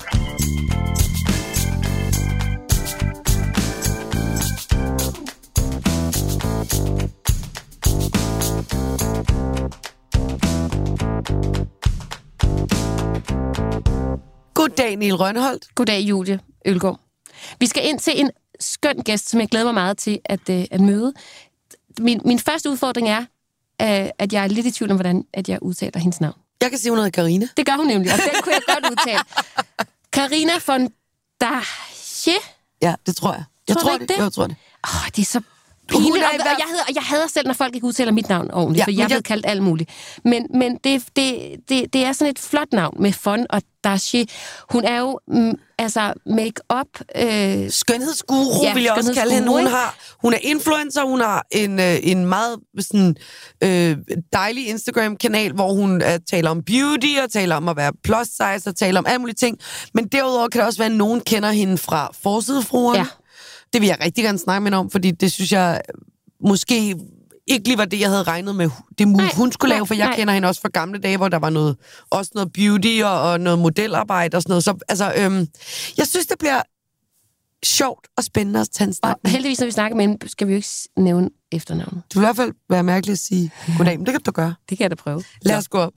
Goddag, Niel Rønholdt. Goddag, Julie Ølgaard. Vi skal ind til en skøn gæst, som jeg glæder mig meget til at møde. Min første udfordring er, at jeg er lidt i tvivl om, hvordan at jeg udtaler hendes navn. Jeg kan sige, hun hedder Karina. Det gør hun nemlig, og den kunne jeg godt udtale. Karina von Dache. Ja, det tror jeg. Jeg tror det. Det er så pinligt. Jeg hader selv, når folk ikke udtaler mit navn ordentligt, for jeg er blevet kaldt alt muligt. Men det er sådan et flot navn med von og Dache. Hun er jo make-up... skønhedsguru, vil jeg også kalde hende. Hun er influencer, hun har en meget sådan, dejlig Instagram-kanal, hvor hun taler om beauty, og taler om at være plus size, og taler om alle mulige ting. Men derudover kan det også være, at nogen kender hende fra Forsidefruerne. Ja. Det vil jeg rigtig gerne snakke med om, fordi det synes jeg måske ikke lige var det, jeg havde regnet med, det hun skulle lave, for jeg kender hende også fra gamle dage, hvor der var noget beauty og noget modelarbejde og sådan noget. Så jeg synes, det bliver sjovt og spændende at tage en snak. Og heldigvis, når vi snakker med hende, skal vi jo ikke nævne efternavnet. Det vil i hvert fald være mærkeligt at sige goddag, men det kan du gøre. Det kan jeg da prøve. Lad os gå op.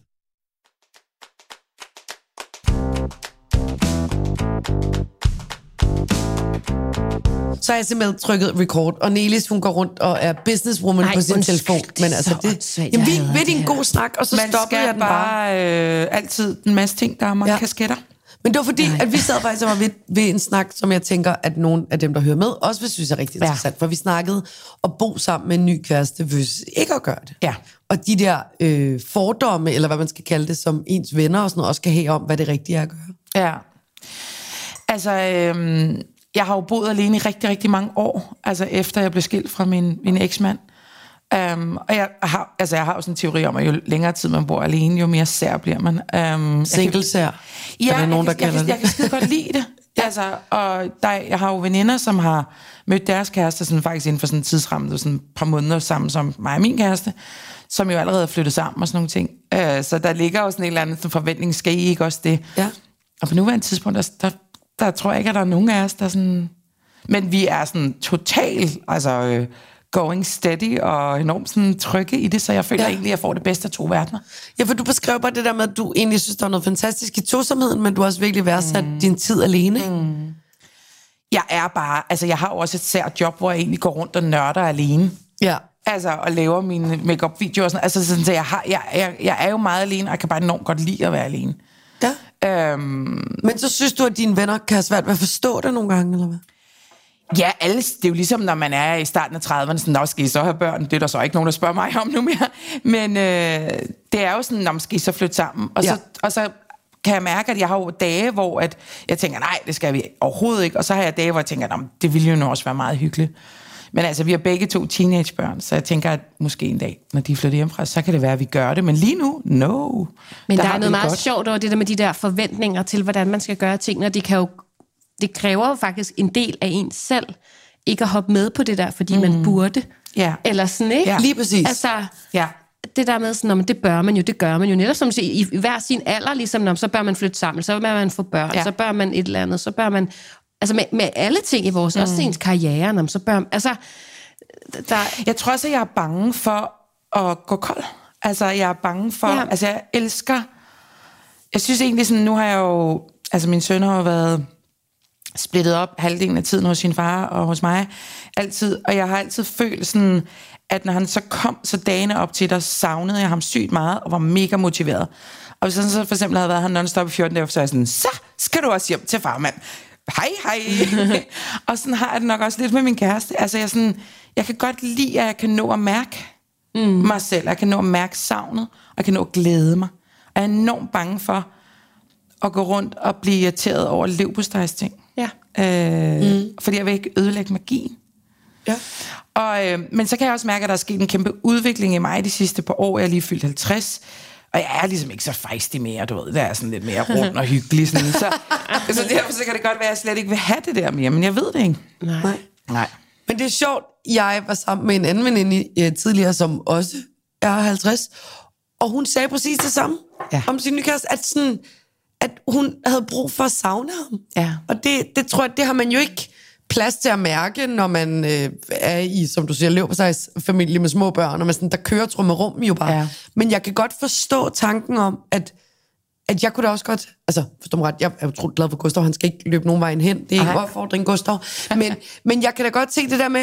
Så har jeg simpelthen trykket record, og Nelis, hun går rundt og er businesswoman på sin telefon. Men altså, vi ved en god snak, og så stopper jeg den bare. Altid en masse ting, der er mange kasketter. Men det var fordi, at vi sad faktisk og var ved en snak, som jeg tænker, at nogle af dem, der hører med, også vil synes er rigtig interessant. For vi snakkede at bo sammen med en ny kæreste, hvis ikke at gøre det. Ja. Og de der fordomme, eller hvad man skal kalde det, som ens venner og sådan noget, også kan have om, hvad det rigtige er at gøre. Ja. Altså, jeg har jo boet alene i rigtig, rigtig mange år, altså efter jeg blev skilt fra min eksmand. Og jeg har jo sådan en teori om, at jo længere tid man bor alene, jo mere sær bliver man. Single-sær? Ja, jeg kan skide godt lide det. Altså, og jeg har jo veninder, som har mødt deres kærester sådan, faktisk inden for sådan en tidsramme, sådan et par måneder sammen som mig og min kæreste, som jo allerede er flyttet sammen og sådan nogle ting. Så der ligger jo sådan en eller anden forventning, skal I ikke også det? Ja. Og på nuværende tidspunkt, der tror jeg ikke, at der er nogen af os, der sådan... Men vi er sådan totalt, altså going steady og enormt sådan trygge i det, så jeg føler egentlig, at jeg får det bedste af to verdener. Ja, for du beskrev bare det der med, at du egentlig synes, der er noget fantastisk i tosomheden, men du har også virkelig værdsat din tid alene. Jeg er bare... Altså, jeg har jo også et sært job, hvor jeg egentlig går rundt og nørder alene. Ja. Altså, og laver mine make-up-videoer og sådan. Altså, sådan, så jeg er jo meget alene, og jeg kan bare enormt godt lide at være alene. Ja. Men så synes du, at dine venner kan have svært ved at forstå det nogle gange, eller hvad? Ja, det er jo ligesom, når man er i starten af 30'erne, sådan, skal I så have børn? Det er der så ikke nogen, der spørger mig om nu mere. Men det er jo sådan, når man skal I så flytte sammen. Og så kan jeg mærke, at jeg har jo dage, hvor at jeg tænker, nej, det skal vi overhovedet ikke. Og så har jeg dage, hvor jeg tænker, det ville jo nu også være meget hyggeligt. Men altså, vi har begge to teenagebørn, så jeg tænker, at måske en dag, når de flytter hjemmefra, så kan det være, at vi gør det. Men lige nu, no. Men der er noget meget sjovt over det der med de der forventninger til, hvordan man skal gøre tingene. Det kræver jo faktisk en del af en selv, ikke at hoppe med på det der, fordi man burde. Ja. Eller sådan, ikke? Ja. Lige præcis. Altså, det der med sådan, det gør man jo, det gør man jo. Netop som siger, i hver sin alder, ligesom, så bør man flytte sammen, så bør man få børn, så bør man et eller andet, så bør man... Altså med alle ting i vores, også ens karriere, så bør... Altså, jeg tror også, at jeg er bange for at gå kold. Altså, jeg er bange for... Ja. Altså, jeg elsker... Jeg synes egentlig sådan, nu har jeg jo... Altså, min søn har jo været splittet op halvdelen af tiden hos sin far og hos mig. Altid. Og jeg har altid følt sådan, at når han så kom så dagene op til, der savnede jeg ham sygt meget og var mega motiveret. Og hvis han så for eksempel havde været her non-stop i 14 dage, så er jeg sådan, så skal du også hjem til farmand. Hej. Og sådan har jeg det nok også lidt med min kæreste. Altså, jeg kan godt lide, at jeg kan nå at mærke mig selv. Jeg kan nå at mærke savnet, og jeg kan nå at glæde mig. Og jeg er enormt bange for at gå rundt og blive irriteret over leverpostejsting. Ja. Fordi jeg vil ikke ødelægge magien. Ja. Men så kan jeg også mærke, at der er sket en kæmpe udvikling i mig de sidste par år. Jeg er lige fyldt 50. Og jeg er ligesom ikke så fejstig mere, du ved. Der er sådan lidt mere rund og hyggelig. Sådan. Så derfor så kan det godt være, at jeg slet ikke vil have det der mere. Men jeg ved det ikke. Nej. Men det er sjovt. Jeg var sammen med en anden veninde tidligere, som også er 50. Og hun sagde præcis det samme om sin nye kæreste. at hun havde brug for at savne ham. Ja. Og det tror jeg, det har man jo ikke plads til at mærke, når man er i, som du siger, leverpostejsfamilie med små børn, og man sådan, der kører trummerum jo bare. Ja. Men jeg kan godt forstå tanken om, at jeg kunne da også godt, altså forstå mig ret, jeg er utroligt glad for Gustav, han skal ikke løbe nogen vejen hen, det er ikke opfordring, Gustav, men jeg kan da godt se det der med,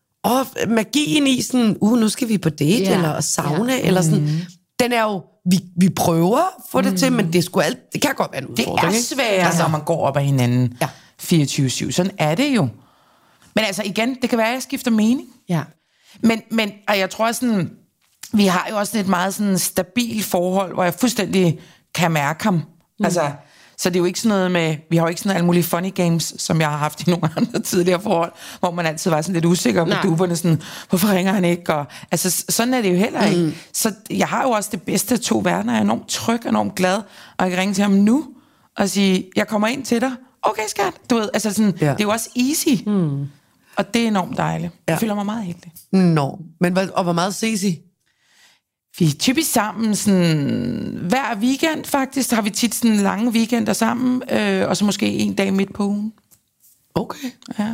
magien i sådan, nu skal vi på date, eller sauna, eller sådan, den er jo, vi prøver at få det til, men det kan godt være en udfordring. Det er svært, når man går op ad hinanden 24/7, sådan er det jo. Men altså igen, det kan være, at jeg skifter mening. Ja. Men og jeg tror sådan, vi har jo også et meget sådan stabilt forhold, hvor jeg fuldstændig kan mærke ham. Altså, så det er jo ikke sådan noget med, vi har jo ikke sådan alle mulige funny games, som jeg har haft i nogle andre tidligere forhold, hvor man altid var sådan lidt usikker på duberne, sådan, hvorfor ringer han ikke? Og, altså, sådan er det jo heller ikke. Så jeg har jo også det bedste af to verdener. Jeg er enormt tryg, enormt glad, og jeg kan ringe til ham nu og sige, jeg kommer ind til dig. Okay, skat. Du ved, altså sådan, det er jo også easy. Og det er enormt dejligt. Jeg føler mig meget heldig. Men hvor meget ses I? Vi er typisk sammen sådan, hver weekend faktisk, har vi tit sådan lange weekender sammen, og så måske en dag midt på ugen. Okay. Ja.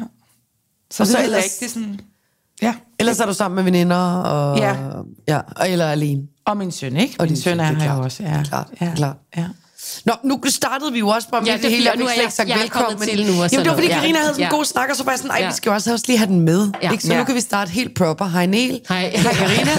Så det er ikke sådan... Ja. Ellers er du sammen med veninder, og, eller alene. Og min søn, ikke? Og din søn er her jo også. Ja. Klart. Ja. Nå, nu startede vi jo også bare med det hele, og nu er jeg sagt velkommen til nu. Jamen, det var fordi Karina havde sådan en god snak, og så var jeg sådan, vi skal jo også lige have den med. Ikke? Så nu kan vi starte helt proper. Hej Niel. Hej Karina.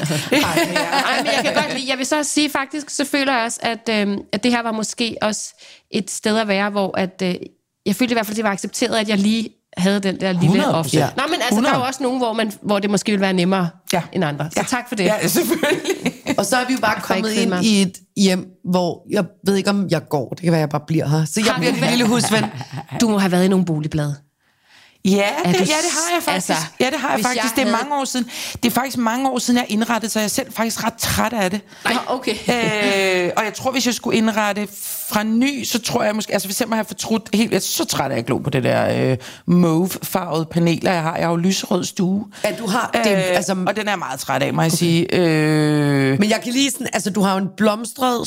Men jeg kan godt lide, jeg vil så sige faktisk, så føler jeg også, at det her var måske også et sted at være, hvor at, jeg følte i hvert fald, det var accepteret, at jeg lige havde den der lille ofte. Ja. Nå, men altså, 100. Der er jo også nogen, hvor det måske vil være nemmere end andre. Så tak for det. Ja, selvfølgelig. Og så er vi jo bare kommet ind i et hjem, hvor jeg ved ikke, om jeg går. Det kan være, jeg bare bliver her. Så jeg bliver en lille husven. Du må have været i nogle boligblade. Ja, det har jeg faktisk. Altså, det har jeg faktisk. Det er mange år siden. Det er faktisk mange år siden, jeg indrettede, så jeg er selv faktisk ret træt af det. Nej, okay. Og jeg tror, hvis jeg skulle indrette fra ny, så tror jeg måske... Altså, hvis jeg må have fortrudt helt... Jeg er så træt af at glo på det der mauve-farvede paneler, jeg har. Jeg har jo lyserød stue. Ja, du har det, altså... Og den er jeg meget træt af, må jeg sige. Men jeg kan lige sådan... Altså, du har jo en blomstret,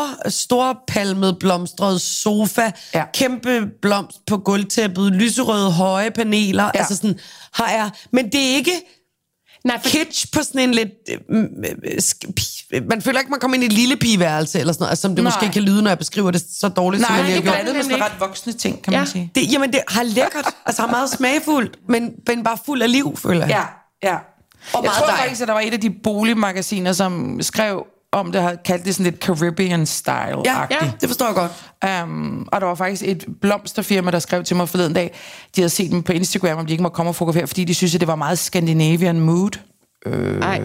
storpalmet blomstret sofa, kæmpe blomst på gulvtæppet, lyserøde høje paneler, altså sådan, har jeg... Men det er ikke kitsch på sådan en lidt... man føler ikke, man kommer ind i et lille pigeværelse, eller sådan noget, altså, som det måske kan lyde, når jeg beskriver det så dårligt, som jeg lige har gjort. Nej, det er blandet med ret voksne ting, kan man sige. Jamen, det har lækkert, altså har meget smagfuldt, men bare fuld af liv, føler jeg. Ja. Og jeg tror faktisk, at der var et af de boligmagasiner, som skrev om det, har kaldt det sådan lidt Caribbean-style-agtigt. Ja, det forstår jeg godt. Og der var faktisk et blomsterfirma, der skrev til mig forleden dag, de havde set dem på Instagram, om de ikke må komme og fotografere, fordi de synes, at det var meget Scandinavian mood. Okay,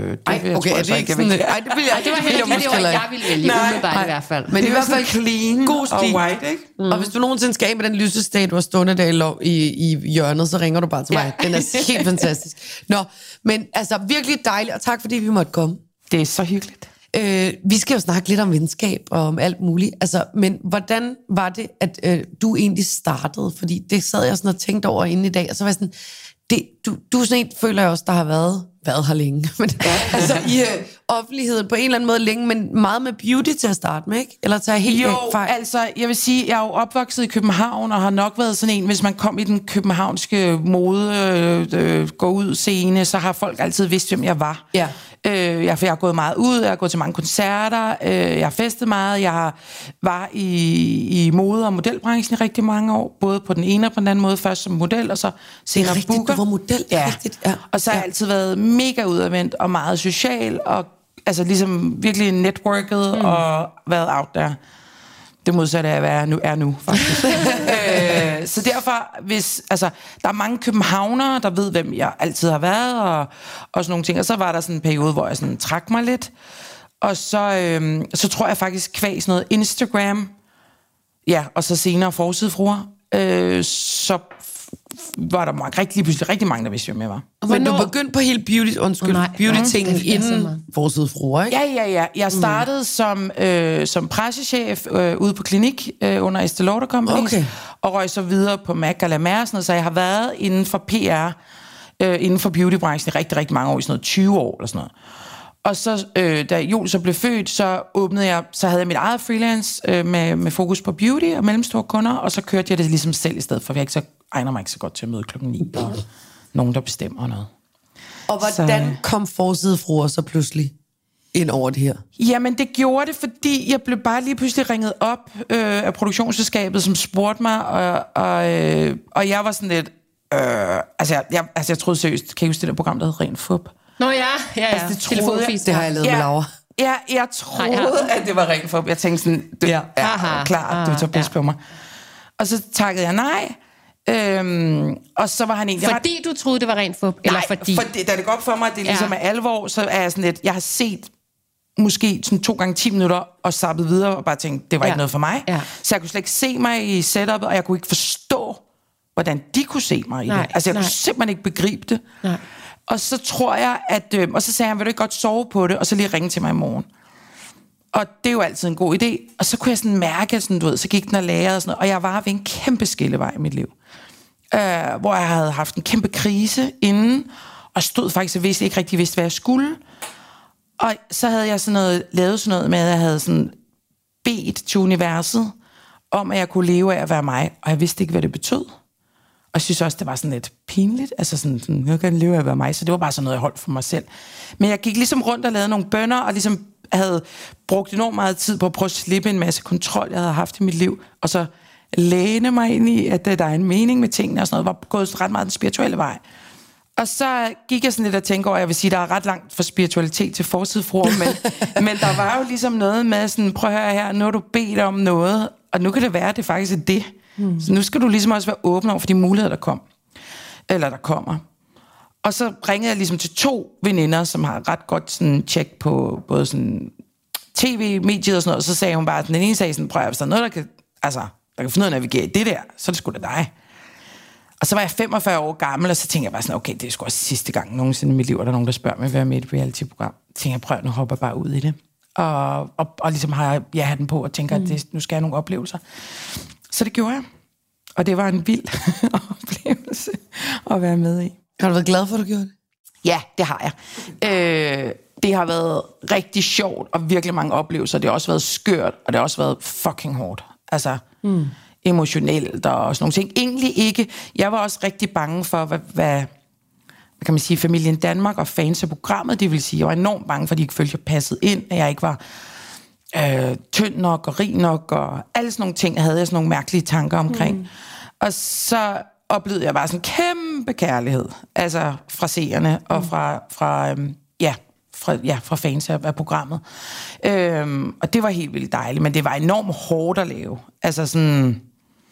er det ikke sådan... Ej, det vil jeg ikke. Det var heller ikke det, jeg ville vælge, umiddelbart i hvert fald. Men det er i hvert fald clean god stil. Og white, ikke? Og hvis du nogensinde skal af med den lysestage, du har stående der i hjørnet, så ringer du bare til mig. Den er helt fantastisk. Nå, men altså virkelig dejligt, og tak fordi vi måtte komme. Det er så hyggeligt. Vi skal jo snakke lidt om venskab og om alt muligt. Altså, men hvordan var det, at du egentlig startede? Fordi det sad jeg sådan og tænkte over inden i dag, og så var jeg sådan... Du er sådan en, føler jeg også, der har været her længe. Men, altså i offentligheden på en eller anden måde længe, men meget med beauty til at starte med, ikke? Eller tager helt fejl? Altså, jeg vil sige, jeg er jo opvokset i København, og har nok været sådan en, hvis man kom i den københavnske mode, gå ud scene, så har folk altid vidst, hvem jeg var. Ja. Jeg har gået meget ud, jeg har gået til mange koncerter, jeg har festet meget, jeg var i mode- og modelbranchen i rigtig mange år, både på den ene og på den anden måde, først som model, og så senere rigtigt, booker. Du var model, rigtigt. Ja. Og så har jeg altid været mega udadvendt og meget social, og altså ligesom virkelig networket og været out there. Det modsatte af, hvad jeg er nu, faktisk. Så derfor, der er mange københavnere, der ved, hvem jeg altid har været, og sådan nogle ting. Og så var der sådan en periode, hvor jeg sådan trak mig lidt. Og så tror jeg faktisk kvæg sådan noget Instagram, og så senere forsidefruer, så var der rigtig mange, der vidste, hvem jeg var. Men du begyndte på hele beauty-tingen inden forsidefruer, ikke? Ja. Jeg startede som pressechef ude på klinik under Estée Lauder Company, og røg så videre på MAC og La Mer, så jeg har været inden for PR, inden for beautybranchen i rigtig, rigtig mange år, i sådan noget 20 år eller sådan noget. Og så, da Julie så blev født, så havde jeg mit eget freelance med fokus på beauty og mellemstore kunder, og så kørte jeg det ligesom selv i stedet, for jeg egner mig ikke så godt til at møde 9:00 og nogen, der bestemmer noget. Og hvordan kom Forsidefruer så pludselig ind over det her? Jamen, det gjorde det, fordi jeg blev bare lige pludselig ringet op af produktionsselskabet, som spurgte mig, og jeg var sådan lidt... jeg troede seriøst, kan I huske det der program, der hed Ren Fup? Nå ja. Det troede jeg. Det har jeg lavet med Laura. Ja, jeg troede, at det var Ren Fup. Jeg tænkte sådan, klar, du tager pis på mig. Og så takkede jeg nej. Og så var han egentlig... Fordi du troede, det var Ren Fup? Eller fordi... Da det går op for mig, at det ligesom er alvor, så er jeg sådan lidt... Jeg har set måske sådan 2 gange 10 minutter og sappet videre og bare tænkt, det var ikke noget for mig. Ja. Så jeg kunne slet ikke se mig i setupet, og jeg kunne ikke forstå, hvordan de kunne se mig i det. Altså, jeg kunne simpelthen ikke begribe det. Nej. Og så tror jeg, og så sagde han, vil du ikke godt sove på det, og så lige ringe til mig i morgen. Og det er jo altid en god idé. Og så kunne jeg sådan mærke, sådan, du ved, så gik den og lærede og sådan noget, og jeg var ved en kæmpe skillevej i mit liv. Hvor jeg havde haft en kæmpe krise inden, og stod faktisk og ikke rigtig vidste, hvad jeg skulle. Og så havde jeg lavet sådan noget med, at jeg havde sådan bedt til universet, om at jeg kunne leve af at være mig, og jeg vidste ikke, hvad det betød. Og jeg synes også, det var sådan lidt pinligt, altså sådan jeg kan leve af at være mig, så det var bare sådan noget, jeg holdt for mig selv. Men jeg gik ligesom rundt og lavede nogle bønner, og ligesom havde brugt enormt meget tid på at prøve at slippe en masse kontrol, jeg havde haft i mit liv, og så læne mig ind i, at der er en mening med tingene og sådan noget, var gået ret meget den spirituelle vej. Og så gik jeg sådan lidt og tænkte over, jeg vil sige, der er ret langt fra spiritualitet til Forsidefruer, men der var jo ligesom noget med sådan, prøv at høre her, nu har du bedt om noget, og nu kan det være, at det faktisk er det. Så nu skal du ligesom også være åben over for de muligheder, der kommer. Og så ringede jeg ligesom til 2 veninder, som har ret godt sådan tjek på både sådan tv-mediet og sådan noget, og så sagde hun bare, den ene sagde sådan, prøv at hvis der er noget, der kan finde ud af at navigere i det der, så er det sgu da dig. Og så var jeg 45 år gammel, og så tænkte jeg bare sådan, okay, det er sgu også sidste gang nogensinde i mit liv, er der nogen, der spørger mig, at være med i et reality-program. Så tænkte jeg, prøv, nu hopper jeg bare ud i det. Og ligesom har jeg hatten på, og tænker, at nu skal jeg have nogle oplevelser. Så det gjorde jeg. Og det var en vild oplevelse at være med i. Har du været glad for, at du gjorde det? Ja, det har jeg. Det har været rigtig sjovt, og virkelig mange oplevelser. Det har også været skørt, og det har også været fucking hårdt. Altså, emotionelt og sådan nogle ting. Egentlig ikke. Jeg var også rigtig bange for, hvad kan man sige, familien Danmark og fans af programmet, det vil sige, jeg var enormt bange for, at de ikke følte, jeg passede ind, at jeg ikke var tynd nok og rig nok, og alle sådan nogle ting havde jeg sådan nogle mærkelige tanker omkring. Og så oplevede jeg bare sådan en kæmpe kærlighed, altså fra seerne og fra fans af programmet. Og det var helt vildt dejligt, men det var enormt hårdt at lave. Altså sådan...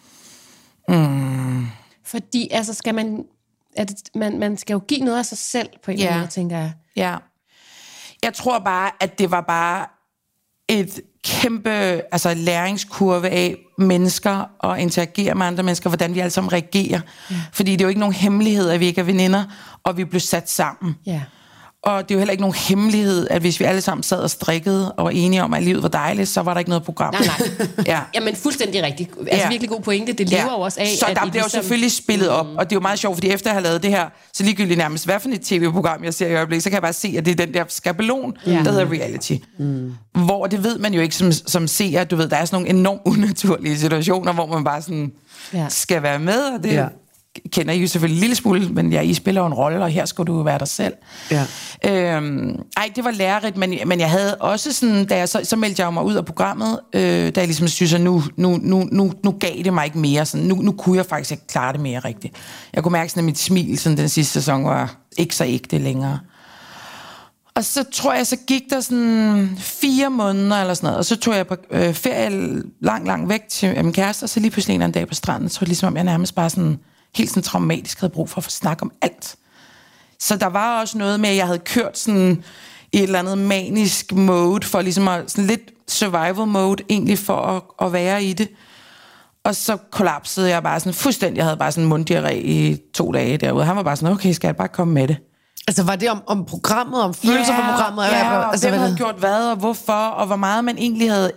Fordi altså skal man skal jo give noget af sig selv på en eller anden måde, tænker jeg. Ja. Jeg tror bare, at det var bare et kæmpe læringskurve af mennesker og interagere med andre mennesker, hvordan vi alle sammen reagerer. Ja. Fordi det er jo ikke nogen hemmelighed, at vi ikke er veninder, og vi blev sat sammen. Ja. Og det er jo heller ikke nogen hemmelighed, at hvis vi alle sammen sad og strikkede og var enige om, at livet var dejligt, så var der ikke noget program. Nej. Jamen fuldstændig rigtigt. Altså virkelig god pointe. Det lever jo også af. Så der bliver jo selvfølgelig spillet op, og det er jo meget sjovt, fordi efter at have lavet det her, så ligegyldigt nærmest, hvad for et tv-program jeg ser i øjeblikket, så kan jeg bare se, at det er den der skabelon, der hedder reality. Hvor det ved man jo ikke som seer, du ved, der er sådan nogle enormt unaturlige situationer, hvor man bare sådan skal være med, og det kender I jo selvfølgelig en lille smule, men I spiller jo en rolle, og her skal du være dig selv. Ja. Det var lærerigt, men jeg havde også sådan, da jeg så meldte jeg mig ud af programmet, da jeg ligesom synes, at nu gav det mig ikke mere. Sådan, nu kunne jeg faktisk ikke klare det mere rigtigt. Jeg kunne mærke sådan, at mit smil sådan, den sidste sæson var ikke så ægte længere. Og så tror jeg, så gik der sådan 4 måneder eller sådan noget, og så tog jeg på ferie langt væk til min kæreste, og så lige pludselig en dag på stranden, så var det ligesom, om jeg nærmest bare sådan helt sådan traumatisk havde brug for at få snak om alt. Så der var også noget med, at jeg havde kørt sådan i et eller andet manisk mode, for ligesom at, sådan lidt survival mode, egentlig for at være i det. Og så kollapsede jeg bare sådan fuldstændig. Jeg havde bare sådan munddiarré i 2 dage derude. Han var bare sådan, okay, skal jeg bare komme med det? Altså var det om programmet, om følelser for programmet? Ja, og hvem havde gjort hvad, og hvorfor, og hvor meget man egentlig havde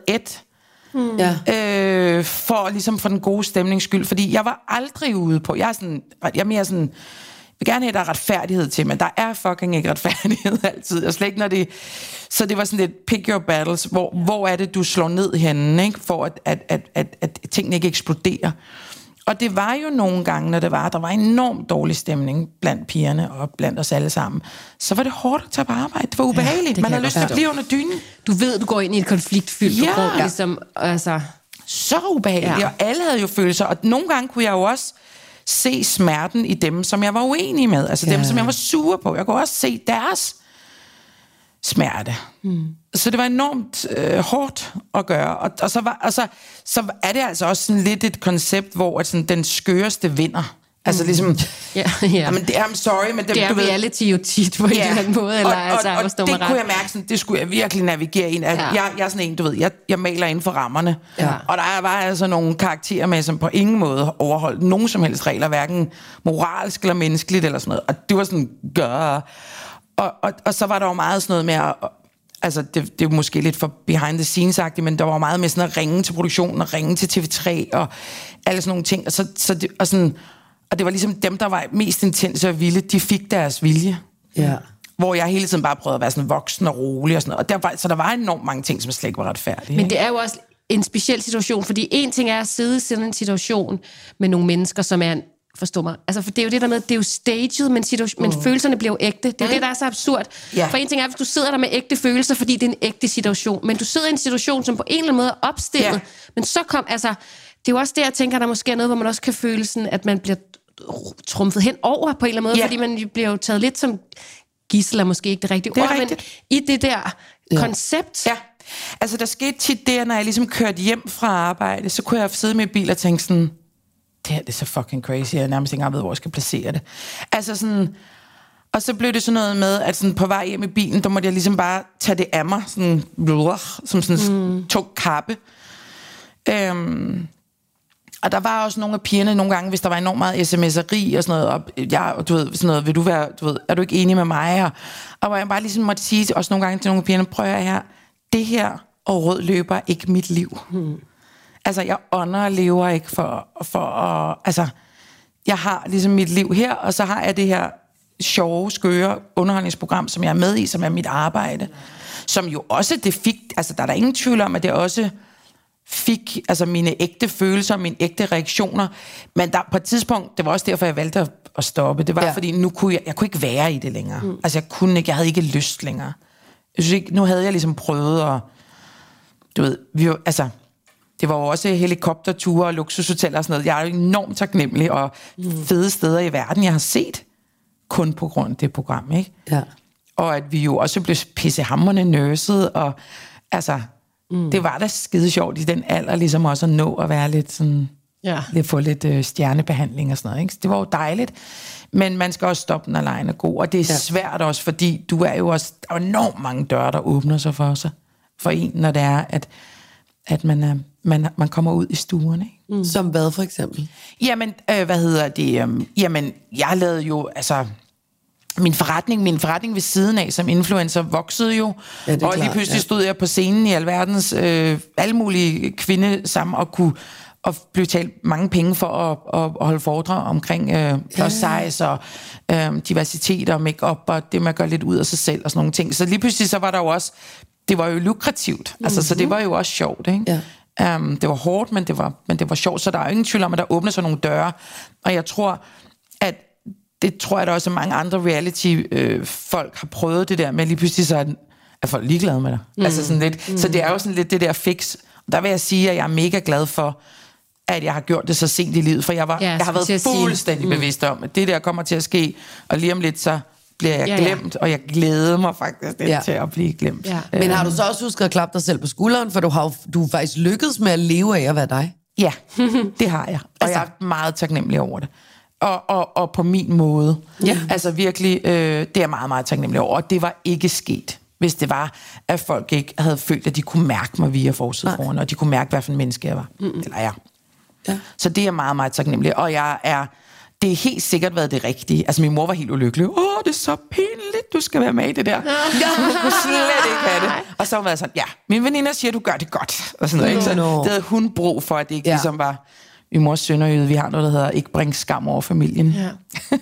for ligesom for den gode stemnings skyld, fordi jeg var aldrig ude på, jeg er mere sådan vil gerne have, at der er retfærdighed til, men der er fucking ikke retfærdighed altid. Og slet ikke, når det... Så det var sådan lidt pick your battles. Hvor er det, du slår ned henne, ikke? For at tingene ikke eksploderer. Og det var jo nogle gange, når der var enormt dårlig stemning blandt pigerne og blandt os alle sammen. Så var det hårdt at tage på arbejde. Det var ubehageligt. Man har lyst til at blive under dynen. Du ved, du går ind i et konfliktfyldt rum, ligesom, altså... Så ubehageligt. Og alle havde jo følelser. Og nogle gange kunne jeg jo også se smerten i dem, som jeg var uenig med. Altså dem, som jeg var sur på. Jeg kunne også se deres smerte. Så det var enormt hårdt at gøre. Og så er det altså også sådan lidt et koncept, hvor sådan, den skøreste vinder. Altså ligesom... Jamen, I'm sorry, men... Det er reality jo tit på en eller anden måde. Eller, og det kunne jeg mærke, sådan, det skulle jeg virkelig navigere ind. Jeg er sådan en, du ved, jeg maler inden for rammerne. Ja. Og der var altså nogle karakterer med, som på ingen måde overholdt nogen som helst regler, hverken moralsk eller menneskeligt eller sådan noget. Og det var sådan, Og så var der jo meget sådan noget med at... Altså, det er måske lidt for behind the scenes-agtigt, men der var meget med sådan at ringe til produktionen og ringe til TV3 og alle sådan nogle ting. Og det var ligesom dem, der var mest intense og vilde, de fik deres vilje. Ja. Hvor jeg hele tiden bare prøvede at være sådan voksen og rolig og sådan noget. Så der var enormt mange ting, som slet ikke var retfærdige. Men det er jo også en speciel situation, fordi en ting er at sidde i sådan en situation med nogle mennesker, som er forstå mig. Altså, for det er jo det der med, det er jo staged, men følelserne bliver jo ægte. Det er det, der er så absurd. Ja. For en ting er, hvis du sidder der med ægte følelser, fordi det er en ægte situation, men du sidder i en situation, som på en eller anden måde er opstillet, men så det er jo også det, jeg tænker, der måske er noget, hvor man også kan føle sådan, at man bliver trumfet hen over på en eller anden måde, fordi man bliver jo taget lidt som gidsel, er måske ikke det rigtige ord, men i det der koncept. Ja. Altså, der skete tit det, når jeg ligesom kørte hjem fra arbejde, så kunne jeg sidde med bil og tænke sådan, det her det er så fucking crazy, jeg nærmest ikke engang ved, hvor jeg skal placere det. Altså sådan, og så blev det sådan noget med, at sådan på vej hjem i bilen, der måtte jeg ligesom bare tage det af mig, sådan, som sådan en tung kappe. Og der var også nogle af pigerne nogle gange, hvis der var enormt meget sms'eri og sådan noget, og du ved, sådan noget, vil du være, du ved, er du ikke enig med mig? Og hvor jeg bare ligesom måtte sige også nogle gange til nogle af pigerne, prøv at her, det her og rød løber ikke mit liv. Altså, jeg ånder og lever ikke for altså, jeg har ligesom mit liv her, og så har jeg det her sjove, skøre underholdningsprogram, som jeg er med i, som er mit arbejde. Som jo også, det fik, altså, der er der ingen tvivl om, at det også fik, altså, mine ægte følelser, mine ægte reaktioner. Men der på et tidspunkt, det var også derfor, jeg valgte at stoppe. Det var, fordi nu kunne jeg kunne ikke være i det længere. Altså, jeg havde ikke lyst længere. Jeg synes ikke, nu havde jeg ligesom prøvet at, du ved, det var jo også helikopterture og luksushoteller og sådan noget. Jeg er jo enormt taknemmelig og fede steder i verden, jeg har set, kun på grund af det program, ikke? Ja. Og at vi jo også blev pissehamrende nørset, og altså, det var da skide sjovt i den alder, ligesom også at nå at være lidt sådan, få lidt stjernebehandling og sådan noget, ikke? Det var jo dejligt, men man skal også stoppe, når lejen er god, og det er svært også, fordi du er jo også, der er enormt mange døre, der åbner sig for en, når det er, at man kommer ud i stuerne, ikke? Som hvad, for eksempel? Jamen, jamen, jeg lavede jo, altså, min forretning ved siden af som influencer voksede jo, og lige pludselig stod jeg på scenen i alverdens, alle mulige kvinde sammen og kunne og blive talt mange penge for at holde foredrag omkring plus size og diversitet og make-up og det, man gør lidt ud af sig selv og sådan nogle ting. Så lige pludselig så var der jo også, det var jo lukrativt, altså, så det var jo også sjovt, ikke? Ja. Det var hårdt, men det var sjovt, så der er jo ingen tvivl om, at der åbner sig nogle døre, og jeg tror, at der også mange andre reality-folk har prøvet det der med, lige pludselig så er folk ligeglade med dig. Altså sådan lidt, så det er jo sådan lidt det der fix. Der vil jeg sige, at jeg er mega glad for, at jeg har gjort det så sent i livet, for jeg har været fuldstændig bevidst om, at det der kommer til at ske, og lige om lidt så bliver jeg glemt, og jeg glæder mig faktisk til at blive glemt. Ja. Men har du så også husket at klappe dig selv på skulderen, for du har faktisk lykkedes med at leve af at være dig? Ja, det har jeg. Og jeg er meget taknemmelig over det. Og på min måde. Ja. Altså virkelig, det er meget, meget taknemmelig over. Og det var ikke sket, hvis det var, at folk ikke havde følt, at de kunne mærke mig via forsideforan, og de kunne mærke, hvad for en menneske jeg var. Eller er. Ja. Så det er meget, meget taknemmelig. Og det er helt sikkert været det rigtige. Altså, min mor var helt ulykkelig. Det er så pinligt, du skal være med i det der. Jeg kunne slet ikke have det. Og så var jeg sådan, min veninder siger, du gør det godt. Og sådan noget, ikke? Så det havde hun brug for, at det ikke ligesom var min mors sønderjyde. Vi har noget, der hedder ikke bringe skam over familien. Ja.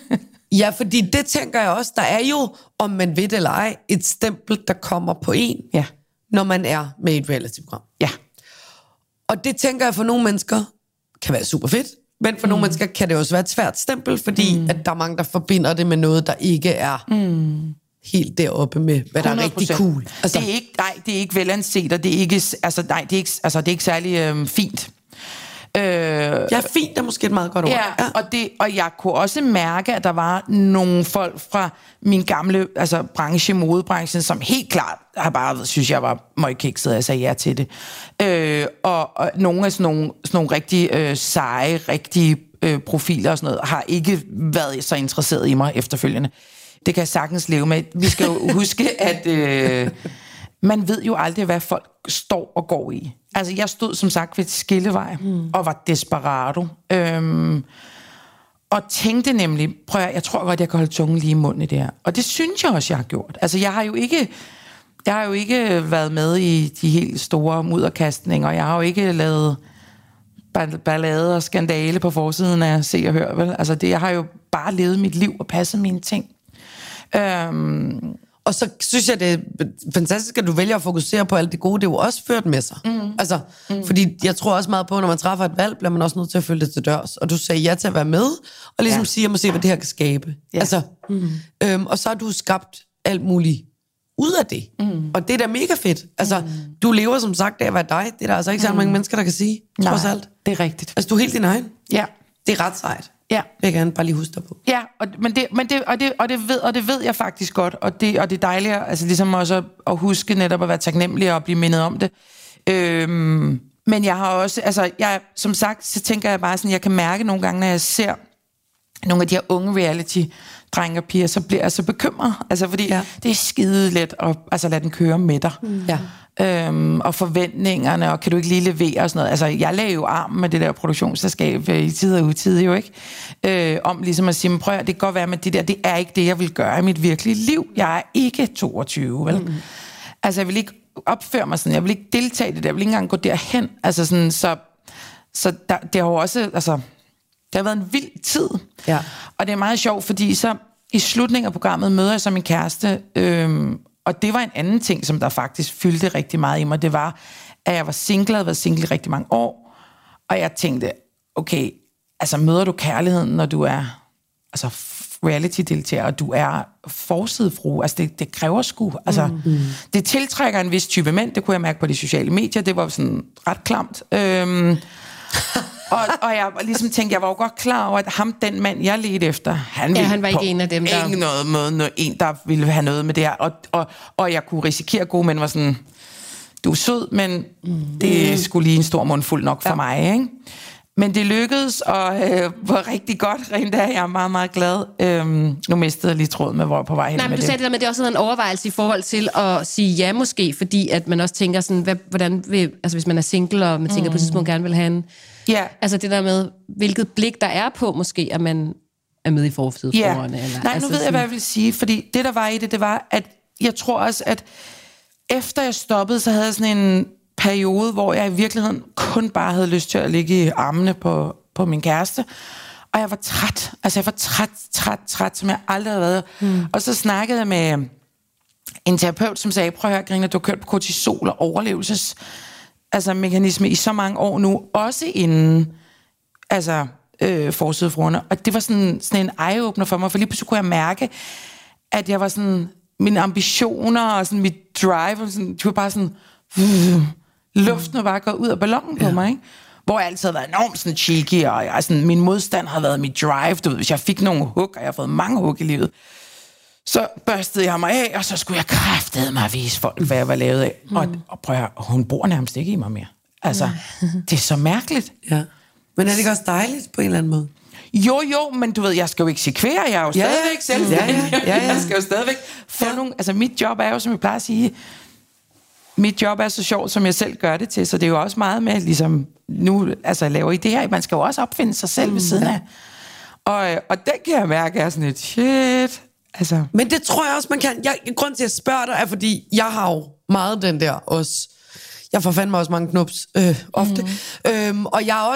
Ja, fordi det tænker jeg også, der er jo, om man ved det eller ej, et stempel, der kommer på en, når man er med i et reality-program. Ja. Og det tænker jeg for nogle mennesker kan være super fedt, men for nogle mennesker kan det også være et svært stempel, fordi at der er mange, der forbinder det med noget, der ikke er helt deroppe med, hvad 100%. Der er rigtig cool. Altså, det er ikke velanset, og det er ikke, det er ikke særlig fint. Ja, fint er måske et meget godt ord. Ja. Og jeg kunne også mærke, at der var nogle folk fra min gamle branche, modebranchen, som helt klart har bare synes jeg var møgkikset, og jeg sagde ja til det. Og nogle af sådan nogle rigtig seje, rigtige profiler og sådan noget, har ikke været så interesseret i mig efterfølgende. Det kan jeg sagtens leve med. Vi skal jo huske, at man ved jo aldrig, hvad folk står og går i. Altså, jeg stod som sagt ved et skillevej og var desperado. Og tænkte nemlig, jeg tror godt, jeg kan holde tungen lige i munden i det her. Og det synes jeg også, jeg har gjort. Altså, jeg har jo ikke været med i de helt store mudderkastninger. Jeg har jo ikke lavet ballade og skandale på forsiden af Se og Hør, vel? Altså, jeg har jo bare levet mit liv og passet mine ting. Og så synes jeg, det er fantastisk, at du vælger at fokusere på alt det gode, det er jo også ført med sig. Fordi jeg tror også meget på, når man træffer et valg, bliver man også nødt til at følge det til dørs. Og du sagde ja til at være med, og ligesom sige, jeg må se, hvad det her kan skabe. Ja. Og så har du skabt alt muligt ud af det. Og det er da mega fedt. Altså, du lever som sagt af at være dig. Det er der altså ikke så mange mennesker, der kan sige. Trods alt. Det er rigtigt. Altså, du er helt din egen. Ja. Det er ret sejt. Ja. Det vil jeg gerne bare lige huske dig på. Ja, det ved jeg faktisk godt, og det er dejligt, altså ligesom også at huske netop at være taknemmelig og blive mindet om det. Men jeg har også, som sagt, så tænker jeg bare sådan, jeg kan mærke nogle gange, når jeg ser nogle af de her unge reality-drenge og piger, så bliver jeg så bekymret. Altså, fordi det er skide let at lade den køre med dig. Og forventningerne, og kan du ikke lige levere og sådan noget. Altså, jeg lagde jo armen med det der produktionsselskab i tid og utid, jo ikke? Om ligesom at sige, prøv at det kan godt være med det der, det er ikke det, jeg vil gøre i mit virkelige liv. Jeg er ikke 22, vel? Altså, jeg vil ikke opføre mig sådan, jeg vil ikke deltage i det der, jeg vil ikke engang gå derhen. Altså sådan, så det har jo også, det har været en vild tid. Ja. Og det er meget sjovt, fordi så i slutningen af programmet møder jeg så min kæreste, og det var en anden ting, som der faktisk fyldte rigtig meget i mig. Det var, at jeg var single, havde været single i rigtig mange år, og jeg tænkte, okay, møder du kærligheden, når du er reality-deltager, og du er forsidefrue. Altså, det kræver sgu. Det tiltrækker en vis type mænd, det kunne jeg mærke på de sociale medier, det var sådan ret klamt. Og jeg ligesom tænkte, jeg var jo godt klar over, at den mand, jeg ledte efter, han var ikke en af dem, der... Ingen måde, en, der ville have noget med det her. Og jeg kunne risikere, at gode mænd var sådan, du er sød, men det skulle lige en stor mundfuld nok for mig, ikke? Men det lykkedes, og var rigtig godt rent der. Jeg er meget, meget glad. Nu mistede jeg lige tråden med, hvor jeg på vej hen med det. Nej, men du sagde det der med, det er også en overvejelse i forhold til at sige ja måske, fordi at man også tænker sådan, hvordan vil, hvis man er single, og man tænker på et tidspunkt gerne vil have en... Ja. Altså det der med, hvilket blik der er på måske, at man er med i forsidefruerne. Ja. Nej, nu ved jeg, hvad jeg vil sige, fordi det der var i det var, at jeg tror også, at efter jeg stoppede, så havde jeg sådan en periode, hvor jeg i virkeligheden kun bare havde lyst til at ligge i armene på min kæreste. Og jeg var træt. Altså, jeg var træt, som jeg aldrig havde været. Og så snakkede jeg med en terapeut, som sagde, prøv at høre, Grine, du har kørt på kortisol og overlevelses mekanisme i så mange år nu, også inden forsidefruerne. Og det var sådan en eye-opener for mig, for lige pludselig kunne jeg mærke, at jeg var sådan, mine ambitioner og sådan mit drive, og sådan, de var bare sådan, luften var bare gået ud af ballonen på mig, ikke? Hvor jeg altid har været enormt sådan cheeky, og min modstand har været mit drive, du ved, hvis jeg fik nogle hug, og jeg har fået mange hug i livet, så børstede jeg mig af, og så skulle jeg kraftedeme mig at vise folk, hvad jeg var lavet af. Og prøv at høre, hun bor nærmest ikke i mig mere. Det er så mærkeligt. Ja. Men er det ikke også dejligt på en eller anden måde? Jo, men du ved, jeg skal jo ikke sekvere, jeg er jo stadigvæk selvstændig. Jeg skal jo stadigvæk få nogle... Altså, mit job er jo, som jeg plejer at sige, mit job er så sjovt, som jeg selv gør det til, så det er jo også meget med, ligesom, nu laver I det her, man skal jo også opfinde sig selv ved siden af. Og den kan jeg mærke, er sådan et shit... Men det tror jeg også, man kan. Grunden til, at jeg spørger dig, er, fordi jeg har jo meget den der også. Jeg får fandme også mange knups ofte. Og jeg er også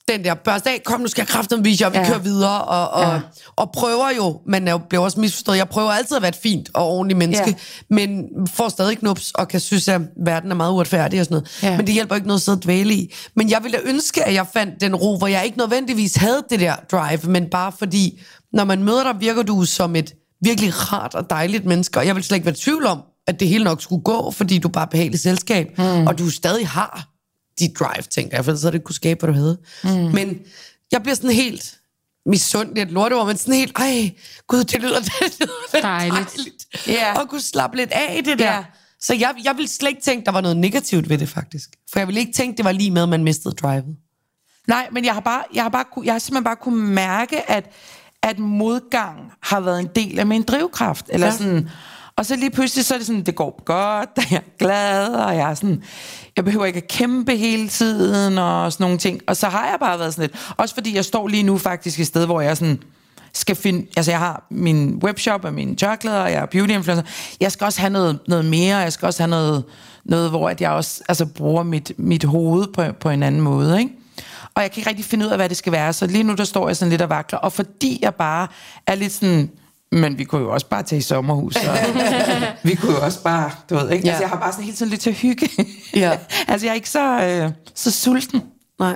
den der børste af, kom, nu skal jeg kraften vise, og vi kører videre, og prøver jo, men bliver også misforstået. Jeg prøver altid at være et fint og ordentligt menneske, men får stadig knups, og kan synes, at verden er meget uretfærdig og sådan noget. Ja. Men det hjælper ikke noget at sidde og dvæle i. Men jeg ville ønske, at jeg fandt den ro, hvor jeg ikke nødvendigvis havde det der drive, men bare fordi, når man møder dig, virker du som et virkelig rart og dejligt menneske, og jeg vil slet ikke være i tvivl om, at det hele nok skulle gå, fordi du bare er behageligt selskab, og du stadig har dit drive, tænker jeg, for så det kunne skabe, hvad du havde. Men jeg bliver sådan helt misundelig, et lorteord, men sådan helt, gud, det lyder dejligt. Yeah. Og kunne slappe lidt af i det der. Yeah. Så jeg ville slet ikke tænke, der var noget negativt ved det, faktisk. For jeg ville ikke tænke, det var lige med, at man mistede drivet. Nej, men jeg har simpelthen bare kunne mærke, at modgang har været en del af min drivkraft. Eller sådan. Og så lige pludselig, så er det sådan, det går godt, og jeg er glad, og jeg er sådan, jeg behøver ikke at kæmpe hele tiden, og sådan nogle ting. Og så har jeg bare været sådan lidt, også fordi jeg står lige nu faktisk et sted, hvor jeg sådan skal finde, altså jeg har min webshop og mine tørklæder, og jeg er beauty influencer. Jeg skal også have noget mere, jeg skal også have noget hvor at jeg også altså, bruger mit hoved på en anden måde, ikke? Og jeg kan ikke rigtig finde ud af, hvad det skal være, så lige nu der står jeg sådan lidt og vakler, og fordi jeg bare er lidt sådan, men vi kunne jo også bare tage i sommerhus, og vi kunne jo også bare, du ved, ikke? Ja. Altså, jeg har bare sådan hele tiden lidt til hygge. Ja. Altså, jeg er ikke så sulten. Nej.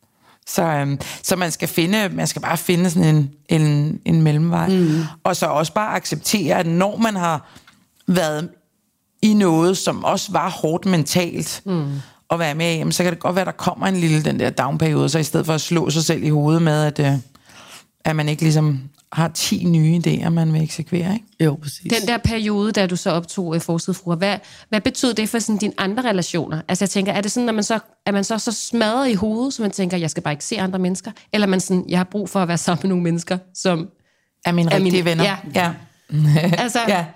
Så man skal bare finde sådan en mellemvej. Og så også bare acceptere, at når man har været i noget, som også var hårdt mentalt, at være med hjem, så kan det godt være, at der kommer en lille den der downperiode, så i stedet for at slå sig selv i hovedet med, at man ikke ligesom har 10 nye idéer, man vil eksekvere, ikke? Jo, præcis. Den der periode, da du så optog Forsidefruer, hvad betød det for sådan dine andre relationer? Altså jeg tænker, er det sådan, at man så smadret i hovedet, så man tænker, jeg skal bare ikke se andre mennesker? Eller man sådan, jeg har brug for at være sammen med nogle mennesker, som er mine rigtige venner? Ja. Altså... ja.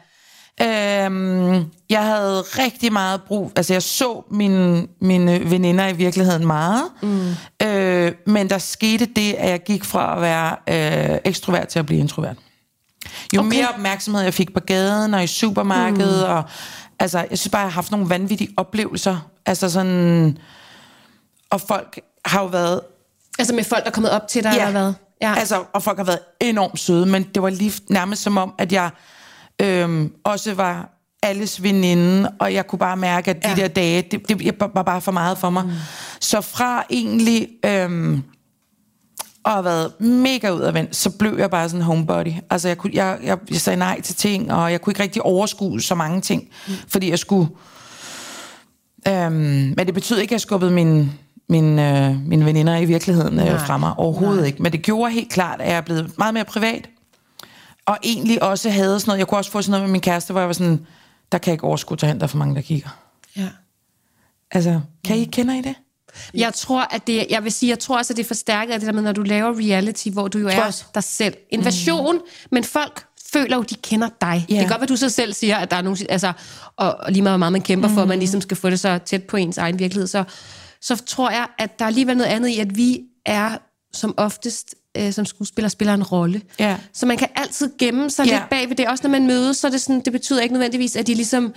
Jeg havde rigtig meget brug, altså jeg så mine veninder i virkeligheden meget, men der skete det, at jeg gik fra at være ekstrovert til at blive introvert. Jo mere opmærksomhed jeg fik på gaden og i supermarkedet, og altså jeg synes bare, jeg har haft nogle vanvittige oplevelser, altså sådan, og folk har jo været... Altså med folk, der er kommet op til dig, eller hvad? Ja, altså, og folk har været enormt søde, men det var lige nærmest som om, at jeg også var alles veninde, og jeg kunne bare mærke, at de der dage, det var bare for meget for mig. Så fra egentlig at have været mega udadvendt, så blev jeg bare sådan en homebody. Altså jeg sagde nej til ting, og jeg kunne ikke rigtig overskue så mange ting, fordi jeg skulle... men det betød ikke, at jeg skubbede mine veninder i virkeligheden fra mig. Overhovedet ikke. Men det gjorde helt klart, at jeg er blevet meget mere privat. Og egentlig også havde sådan noget, jeg kunne også få sådan noget med min kæreste, hvor jeg var sådan, der kan jeg ikke overskue til hen, der er for mange, der kigger. Ja. Altså, kender I det? Jeg tror, at jeg tror også, at det er forstærket af det der med, når du laver reality, hvor du jo er dig selv. En version, men folk føler jo, de kender dig. Yeah. Det kan godt være, du så selv siger, at der er nogen, altså, og lige meget, hvor meget man kæmper for, at man ligesom skal få det så tæt på ens egen virkelighed, så tror jeg, at der er alligevel noget andet i, at vi er som oftest som skuespiller spiller en rolle. Yeah. Så man kan altid gemme sig lidt bag ved det. Også når man mødes, så er det sådan, det betyder ikke nødvendigvis, at de ligesom